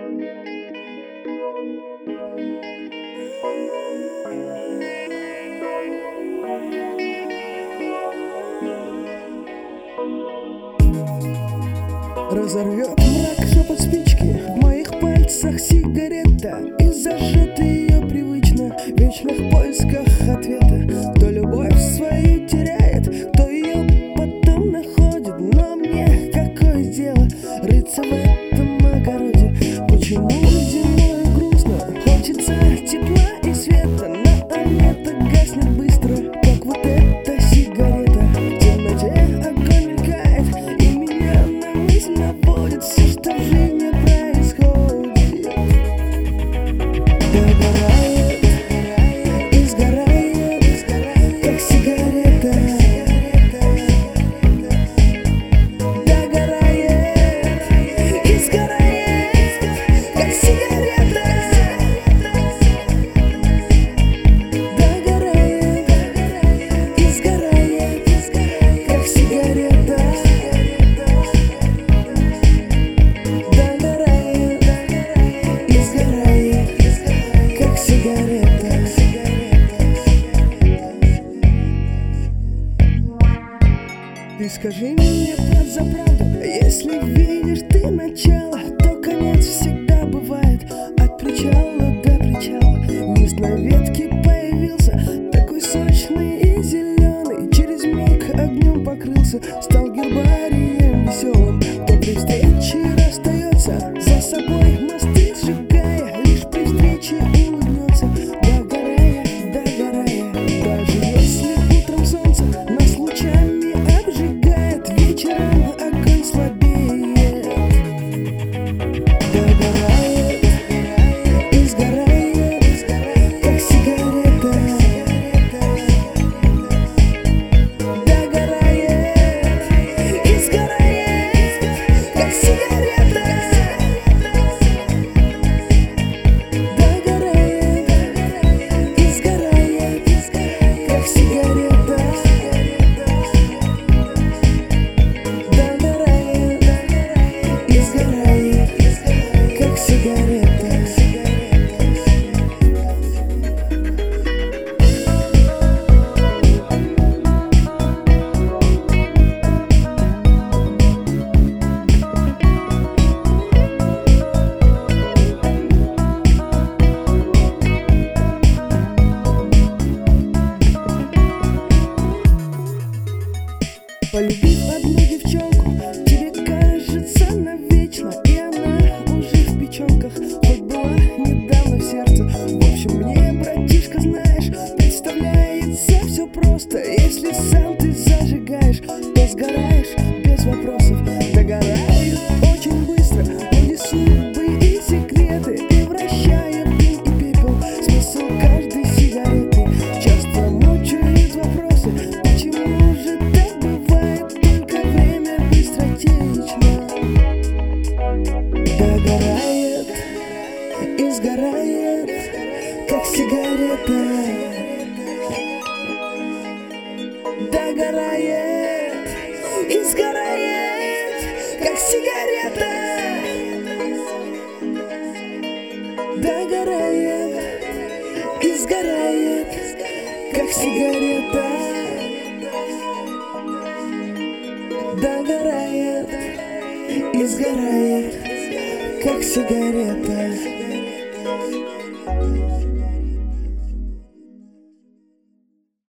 Разорвет мрак шепот спички, в моих пальцах сигарета, и зажжет ее привычно в вечных поисках ответа. Кто любовь свою теряет, кто ее потом находит, но мне какое дело рыться в этом огороде? Почему зимой грустно, хочется тепла и света, но это гаснет быстро, как вот эта сигарета. В темноте огонь мелькает, и меня на мысль наводит все, что в жизни происходит. Догорает и сгорает, как сигарета. Догорает и сгорает, как сигарета. Догорает и сгорает, как сигарета. Догорает и сгорает, как сигарета. Ты скажи мне за правду, если видишь ты начало, то конец всегда бывает от причала до причала. Лист на ветке появился, такой сочный и зеленый, через миг огнем покрылся, стал гербарием веселым. Кто при встрече расстается, за собой мосты сжигая, лишь при встрече улыбнется. Догорая, догорая, даже если утром солнце нас лучами обжигает, вечером огонь слабеет. Догорает и сгорает, как сигарета. Догорает и сгорает, как сигарета. Догорает и сгорает, как сигарета. Догорает и сгорает, как сигарета. Полюбив одну девчонку, тебе кажется навечно, и она уже в печенках, хоть была недавно в сердце. В общем, мне, братишка, знаешь, представляется все просто. Если сам ты зажигаешь, то сгораешь без вопросов. Догорают очень быстро люди, судьбы и секреты, превращая в дым и пепел смысл каждой сигареты. Часто мучают вопросы, почему же так бывает, только время быстротечно. Догорает и сгорает, как сигарета. Догорает и сгорает, как сигарета. Догорает и сгорает, как сигарета. Догорает и сгорает, как сигарета.